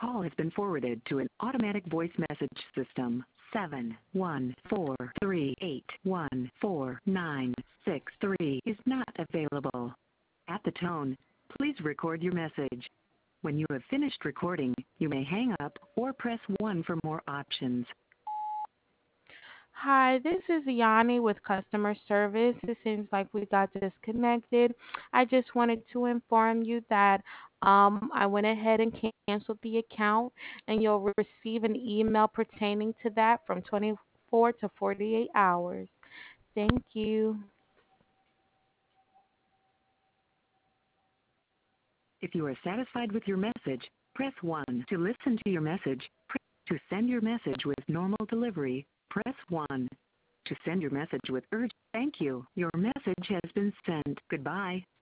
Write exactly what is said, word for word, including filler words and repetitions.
call has been forwarded to an automatic voice message system. seven one four three eight one four nine six three is not available. At the tone, please record your message. When you have finished recording, you may hang up or press one for more options. Hi, this is Yanni with customer service. It seems like we got disconnected. I just wanted to inform you that um, I went ahead and canceled the account, and you'll receive an email pertaining to that from twenty-four to forty-eight hours. Thank you. If you are satisfied with your message, press one. To listen to your message, press to send your message with normal delivery, press one. To send your message with urgent, thank you. Your message has been sent. Goodbye.